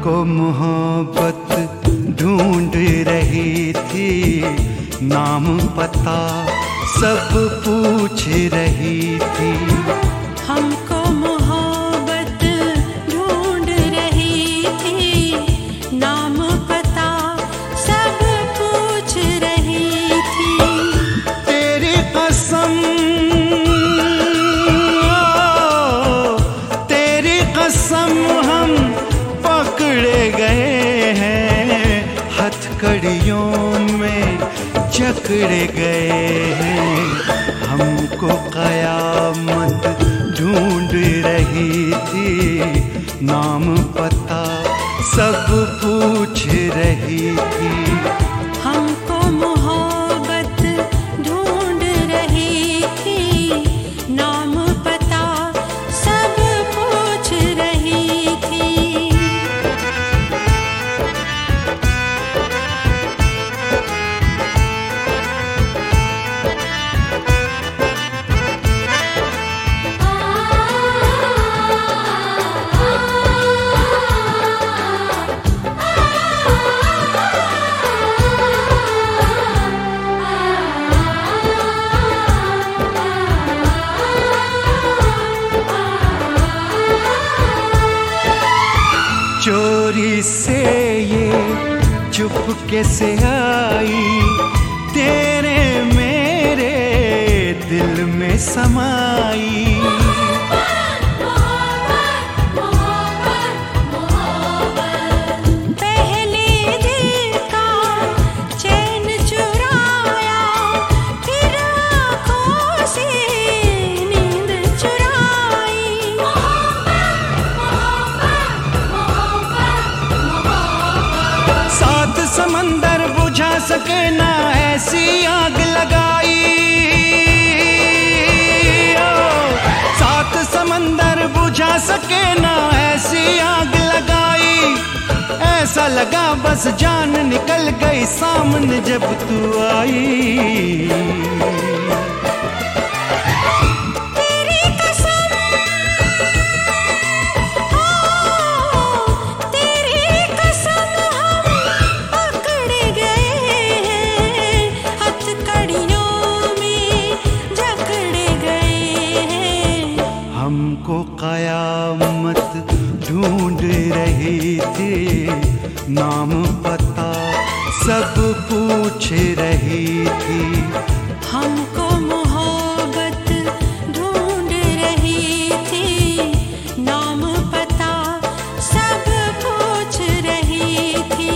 हमको मोहब्बत ढूंढ रही थी, नाम पता सब पूछ रही थी। हमको मोहब्बत ढूंढ रही थी, नाम पता सब पूछ रही थी। तेरी कसम, तेरी कसम हम पकड़े गए हैं, हथकड़ियों में जकड़े गए हैं। हमको कयामत ढूंढ रही थी, नाम पता सब पूछ रही थी। हमको मोहब्बत ढूंढ रही थी, नाम पता सब पूछ रही थी। चोरी से ये चुपके से आई, तेरे मेरे दिल में समाई। पहले दिल का चैन चुराया, फिर आँखों से नींद चुराई। सात समंदर बुझा सके ना ऐसी आग लगाई। सात समंदर बुझा सके ना ऐसी आग लगाई। ऐसा लगा बस जान निकल गई सामने जब तू आई। हमको कयामत ढूंढ रही थी, नाम पता सब पूछ रही थी। हमको मोहब्बत ढूंढ रही थी, नाम पता सब पूछ रही थी।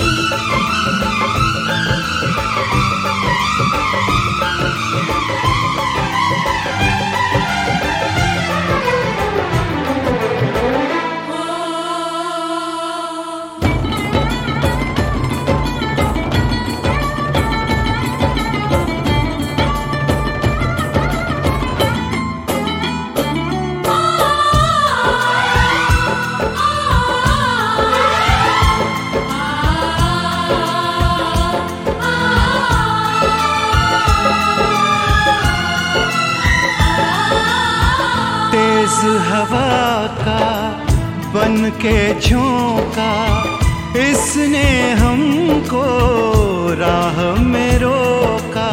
हवा का बन के झोंका, इसने हमको राह में रोका।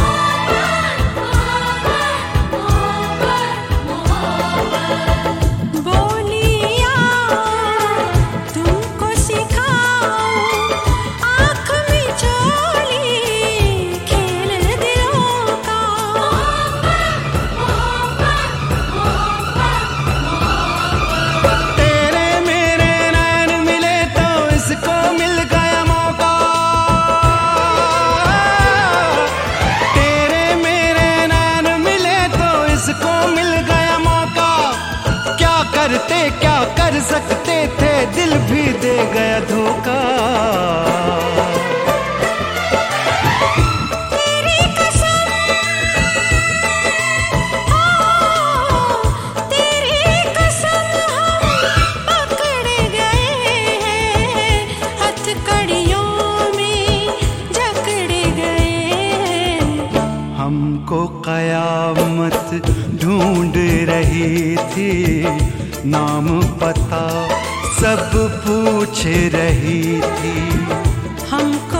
बोलिया तुमको सिखाऊं, आँख में चोली खेल दिलों का। करते क्या कर सकते थे, दिल भी दे गया धोखा। तेरी कसम, तेरी कसम हम पकड़े गए हैं, हथकड़ियों में जकड़े गए। हमको कयामत ढूंढ रही थी, नाम पता सब पूछ रही थी। हमको